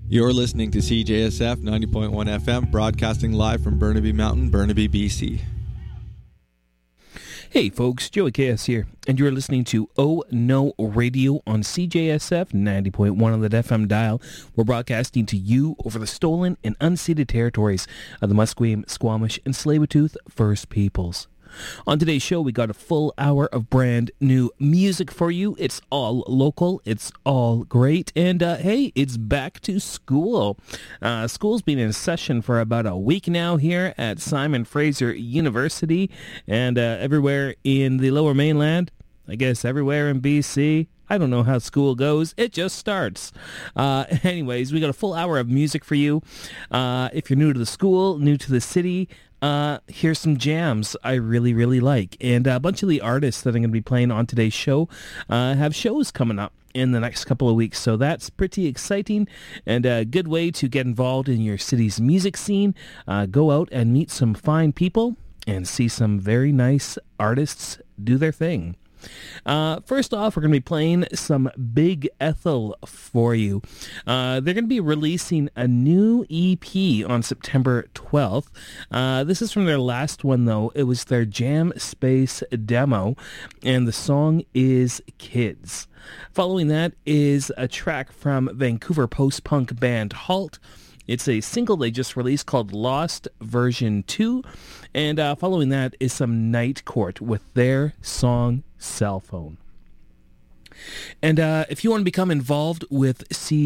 You're listening to CJSF 90.1 FM, broadcasting live from Burnaby Mountain, Burnaby, BC. Hey folks, Joey KS here, and you're listening to Oh No Radio on CJSF 90.1 on the FM dial. We're broadcasting to you over the stolen and unceded territories of the Musqueam, Squamish, and Tsleil-Waututh First Peoples. On today's show, we got a full hour of brand new music for you. It's all local, it's all great, and hey, it's back to school. School's been in session for about a week now here at Simon Fraser University, and everywhere in the Lower Mainland, I guess everywhere in BC. I don't know how school goes. It just starts. Anyways, we got a full hour of music for you. If you're new to the school, new to the city, here's some jams I really, really like. And a bunch of the artists that I'm going to be playing on today's show have shows coming up in the next couple of weeks. So that's pretty exciting and a good way to get involved in your city's music scene. Go out and meet some fine people and see some very nice artists do their thing. First off, we're going to be playing some Big Ethel for you. They're going to be releasing a new EP on September 12th. This is from their last one, though. It was their Jam Space demo, and the song is Kids. Following that is a track from Vancouver post-punk band Halt. It's a single they just released called Lost Version 2. And following that is some Night Court with their song Cell Phone. And if you want to become involved with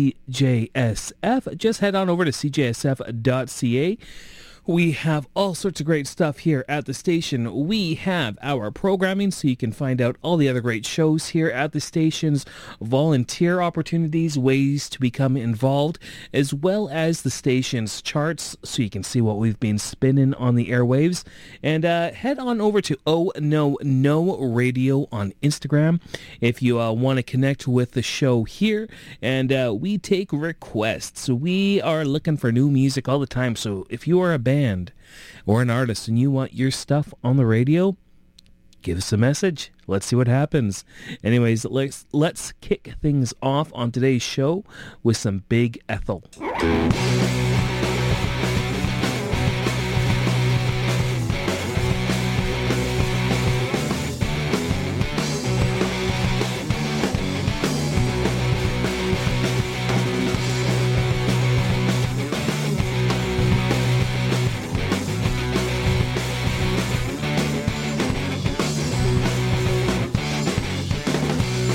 CJSF, just head on over to cjsf.ca. We have all sorts of great stuff here at the station. We have our programming, so you can find out all the other great shows here at the stations, volunteer opportunities, ways to become involved, as well as the station's charts, so you can see what we've been spinning on the airwaves. And head on over to Oh No Radio on Instagram if you want to connect with the show here. And we take requests. We are looking for new music all the time, so if you are a band or an artist and you want your stuff on the radio, give us a message. Let's see what happens. Anyways, let's kick things off on today's show with some Big Ethel.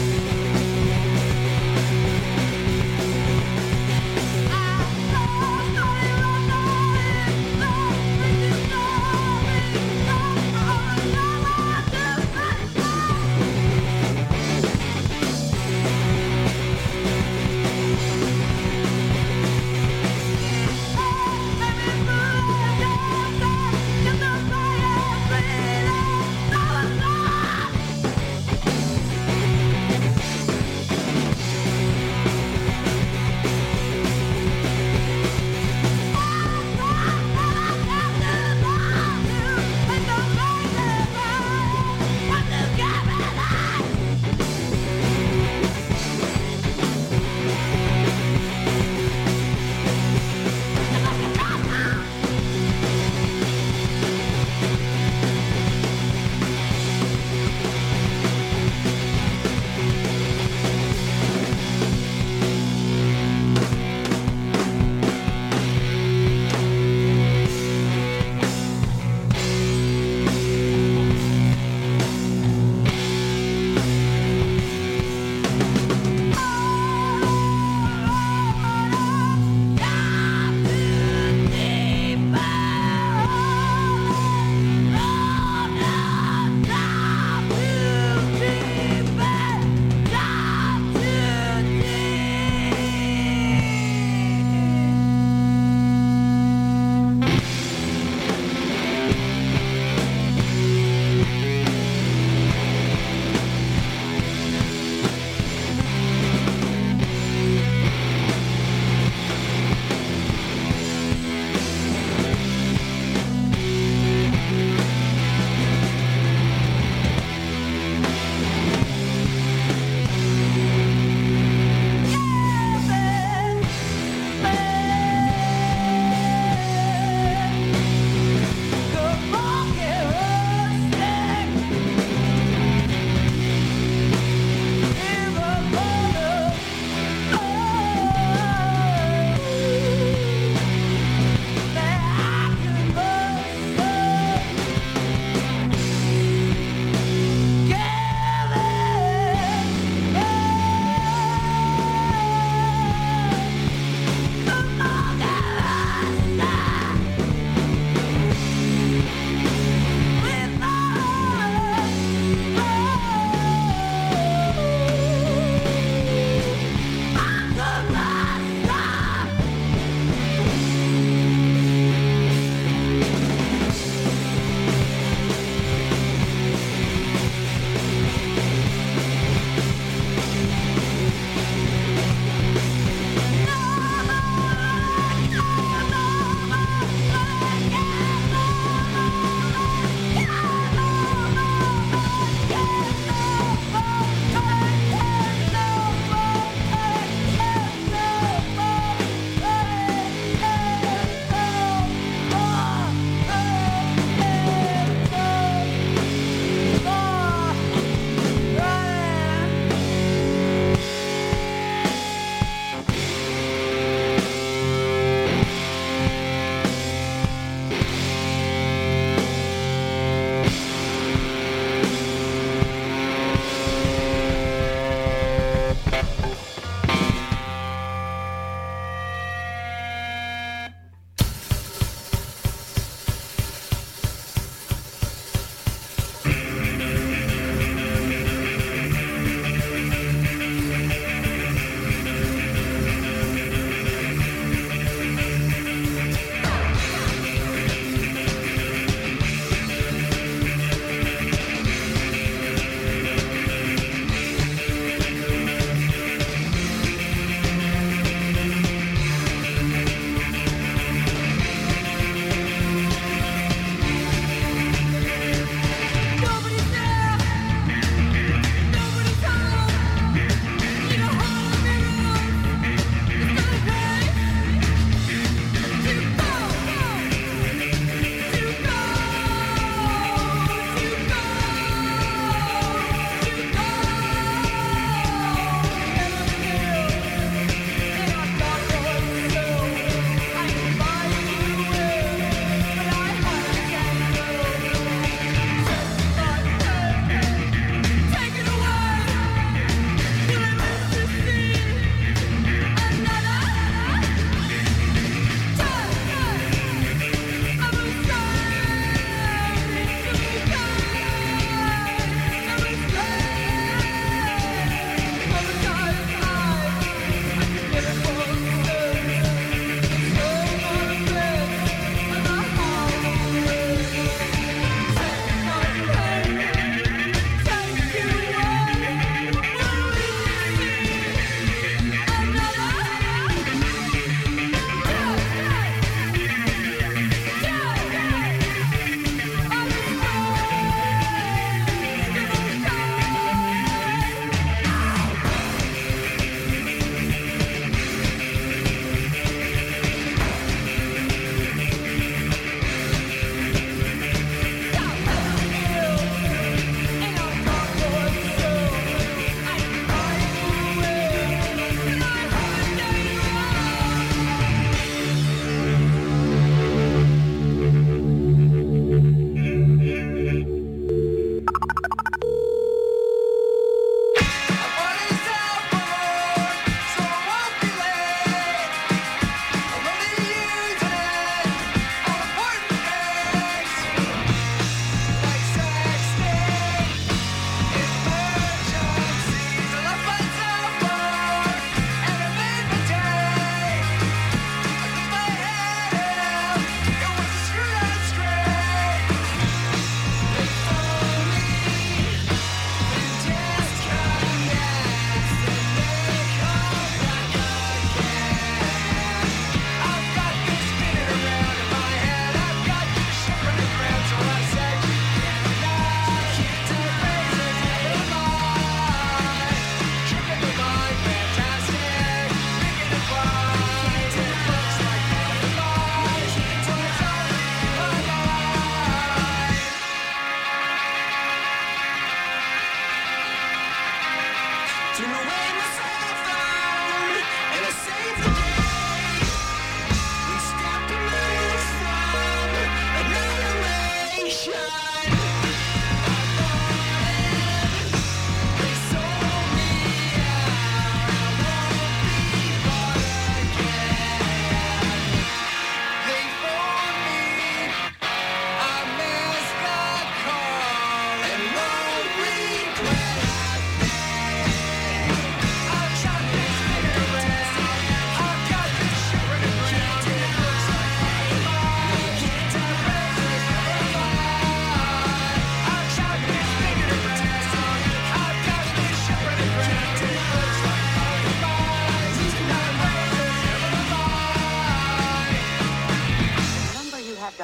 I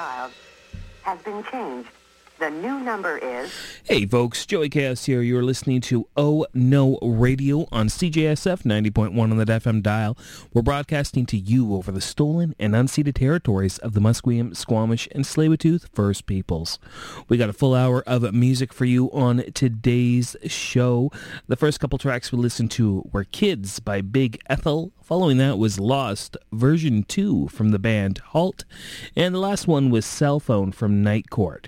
dialed has been changed. The new number is... Hey folks, Joey Chaos here. You're listening to Oh No Radio on CJSF 90.1 on the FM dial. We're broadcasting to you over the stolen and unceded territories of the Musqueam, Squamish, and Tsleil-Waututh First Peoples. We got a full hour of music for you on today's show. The first couple tracks we listened to were Kids by Big Ethel. Following that was Lost, version 2 from the band Halt. And the last one was Cell Phone from Night Court.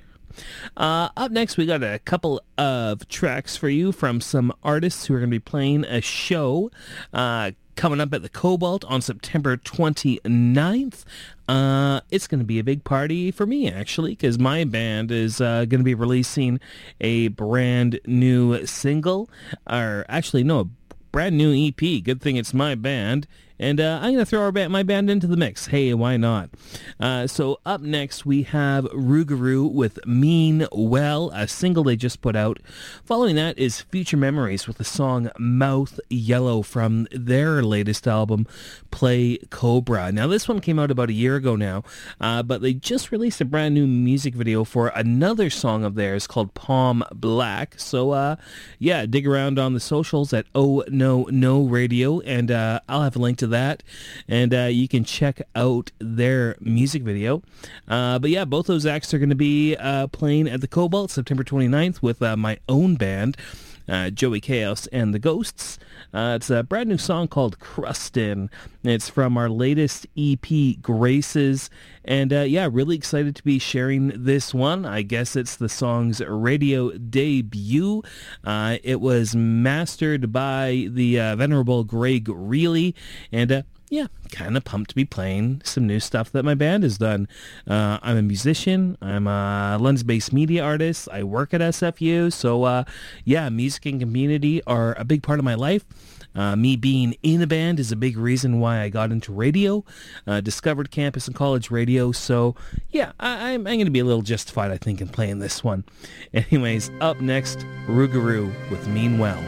Up next, we got a couple of tracks for you from some artists who are going to be playing a show coming up at the Cobalt on September 29th. It's going to be a big party for me, actually, because my band is going to be releasing a brand new single, or actually, no, a brand new EP. Good thing it's my band. And I'm going to throw my band into the mix. Hey, why not? So up next, we have Rougarou with Mean Well, a single they just put out. Following that is Future Memories with the song Mouth Yellow from their latest album, Play Cobra. Now, this one came out about a year ago now, but they just released a brand new music video for another song of theirs called Palm Black. So, yeah, dig around on the socials at Oh No Radio, and I'll have a link to that, and you can check out their music video. But yeah, both those acts are going to be playing at the Cobalt September 29th with my own band, Joey Chaos and the Ghosts. It's a brand new song called Crustin'. It's from our latest EP, Graces. And yeah, really excited to be sharing this one. I guess it's the song's radio debut. It was mastered by the venerable Greg Reilly. And yeah, kind of pumped to be playing some new stuff that my band has done. I'm a musician. I'm a London-based media artist. I work at SFU. So, yeah, music and community are a big part of my life. Me being in a band is a big reason why I got into radio, discovered campus and college radio. So, yeah, I'm going to be a little justified, I think, in playing this one. Anyways, up next, Rougarou with Mean Well.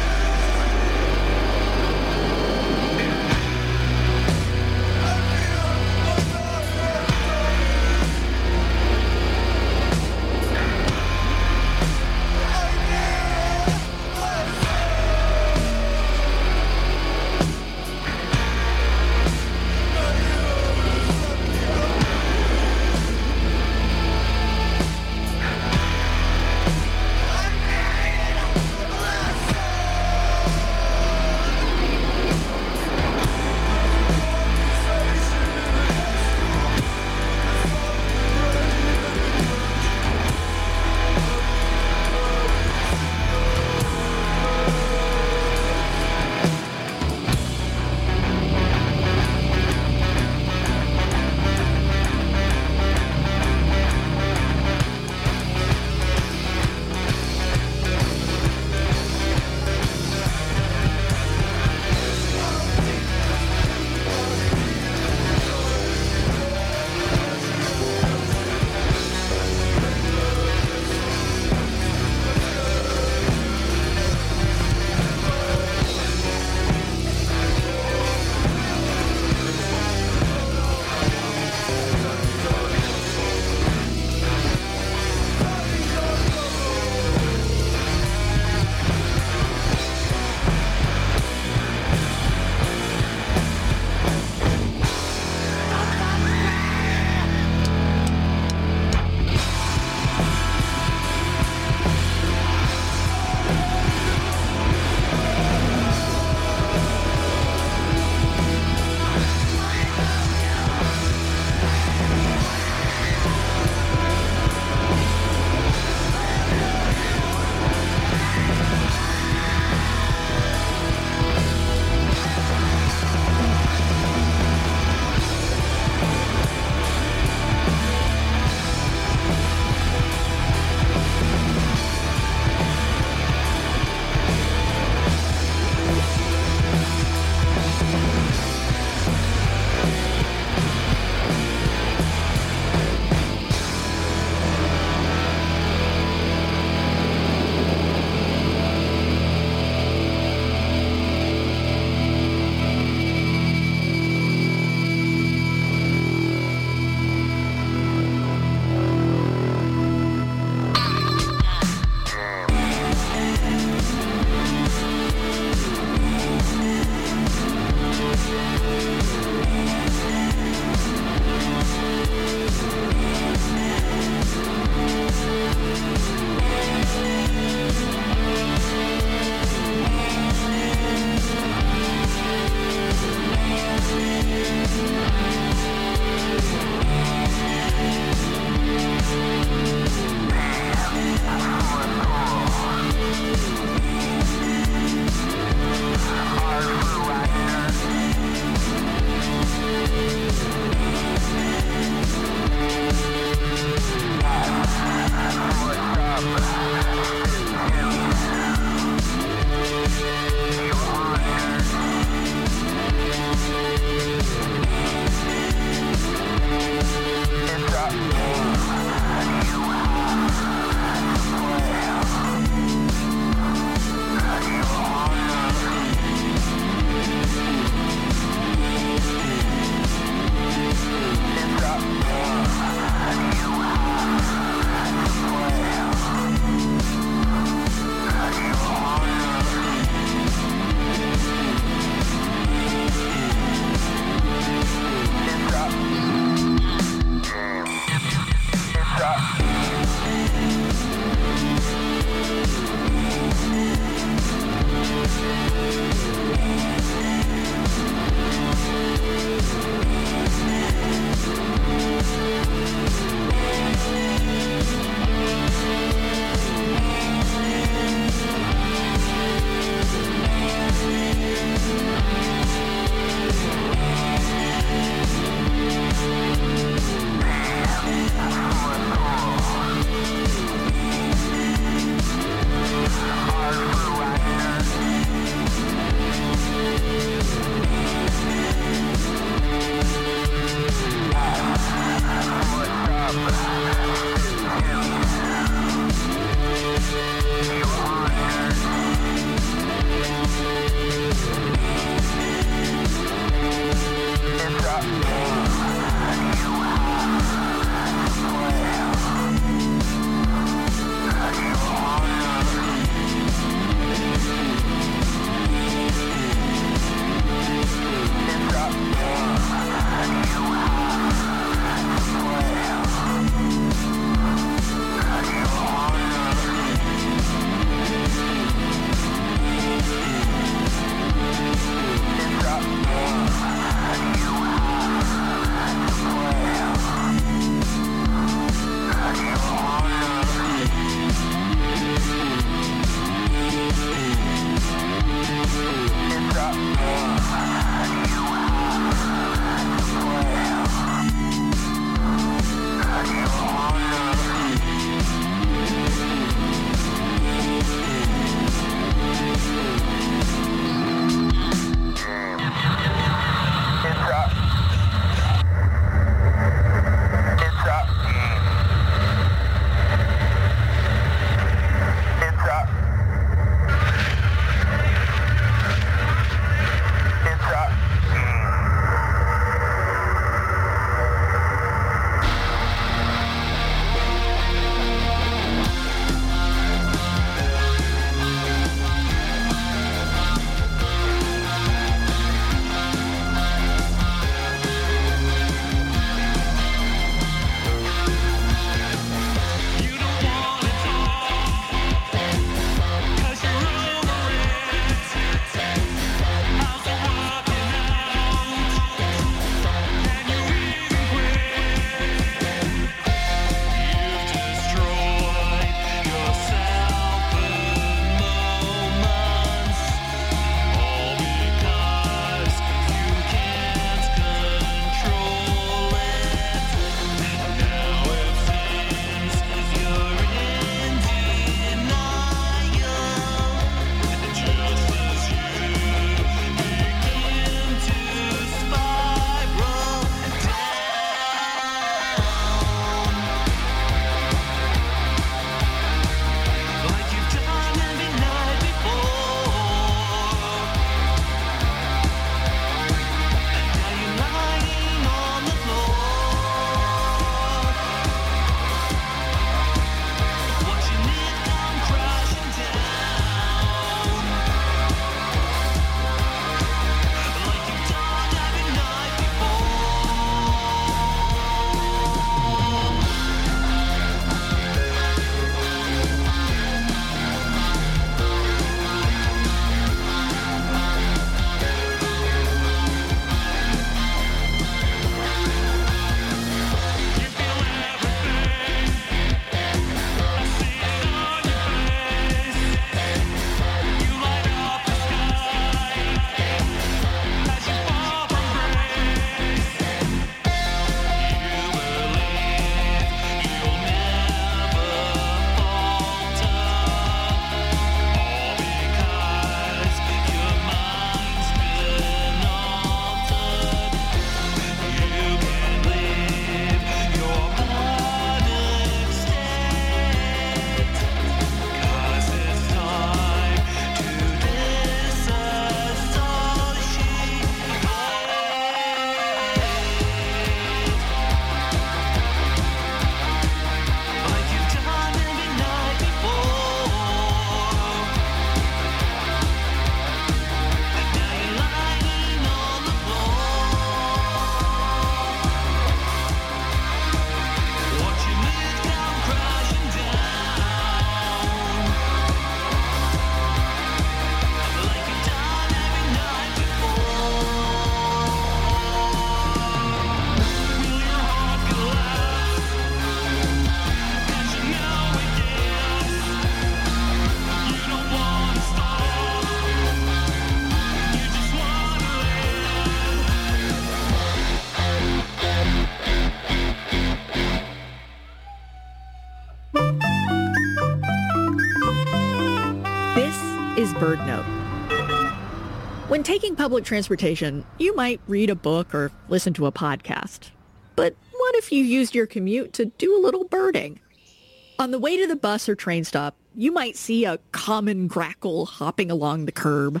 BirdNote. When taking public transportation, you might read a book or listen to a podcast. But what if you used your commute to do a little birding? On the way to the bus or train stop, you might see a common grackle hopping along the curb.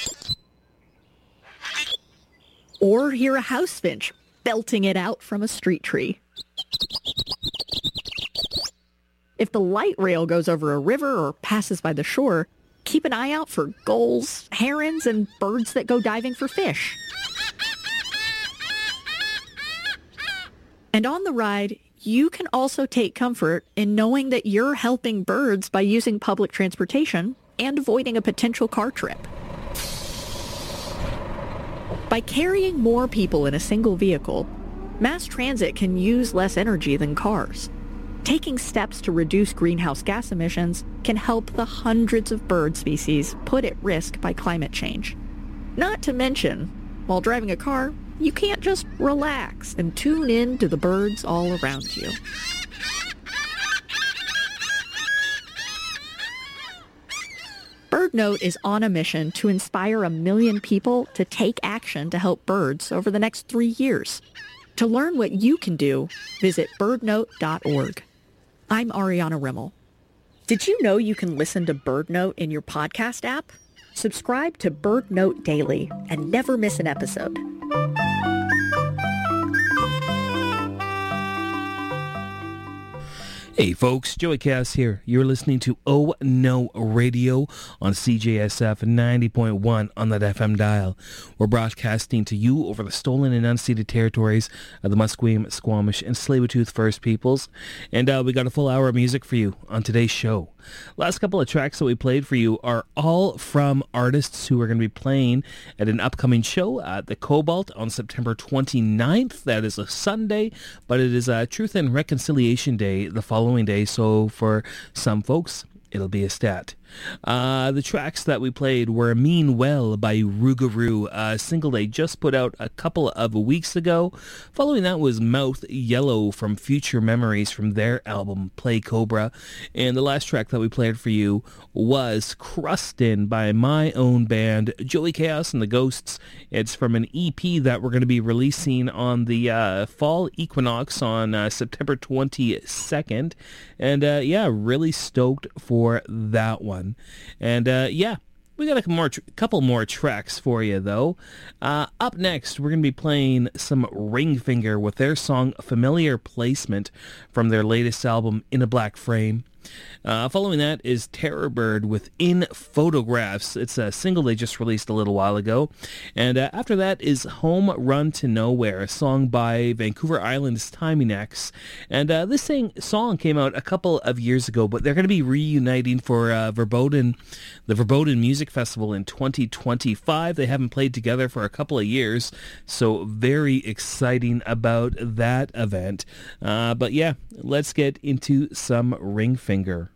Or hear a house finch belting it out from a street tree. If the light rail goes over a river or passes by the shore, keep an eye out for gulls, herons, and birds that go diving for fish. And on the ride, you can also take comfort in knowing that you're helping birds by using public transportation and avoiding a potential car trip. By carrying more people in a single vehicle, mass transit can use less energy than cars. Taking steps to reduce greenhouse gas emissions can help the hundreds of bird species put at risk by climate change. Not to mention, while driving a car, you can't just relax and tune in to the birds all around you. BirdNote is on a mission to inspire 1 million people to take action to help birds over the next 3 years. To learn what you can do, visit birdnote.org. I'm Ariana Rimmel. Did you know you can listen to BirdNote in your podcast app? Subscribe to BirdNote Daily and never miss an episode. Hey folks, Joey Cass here. You're listening to Oh No Radio on CJSF 90.1 on that FM dial. We're broadcasting to you over the stolen and unceded territories of the Musqueam, Squamish, and Tsleil-Waututh First Peoples. And we got a full hour of music for you on today's show. Last couple of tracks that we played for you are all from artists who are going to be playing at an upcoming show at the Cobalt on September 29th. That is a Sunday, but it is a Truth and Reconciliation Day the following day, so for some folks, it'll be a stat. The tracks that we played were Mean Well by Rougarou, a single they just put out a couple of weeks ago. Following that was Mouth Yellow from Future Memories from their album Play Cobra. And the last track that we played for you was Crustin' by my own band, Joey Chaos and the Ghosts. It's from an EP that we're going to be releasing on the fall equinox on September 22nd. And really stoked for that one. And we got a couple more tracks for you, though. Up next, we're going to be playing some Ringfinger with their song Familiar Placement from their latest album, In a Black Frame. Following that is Terrorbird with In Photographs. It's a single they just released a little while ago. And after that is Home Run to Nowhere, a song by Vancouver Island's Timing X. And this song came out a couple of years ago, but they're going to be reuniting for the Verboten Music Festival in 2025. They haven't played together for a couple of years, so very exciting about that event. But yeah, let's get into some Ringfinger.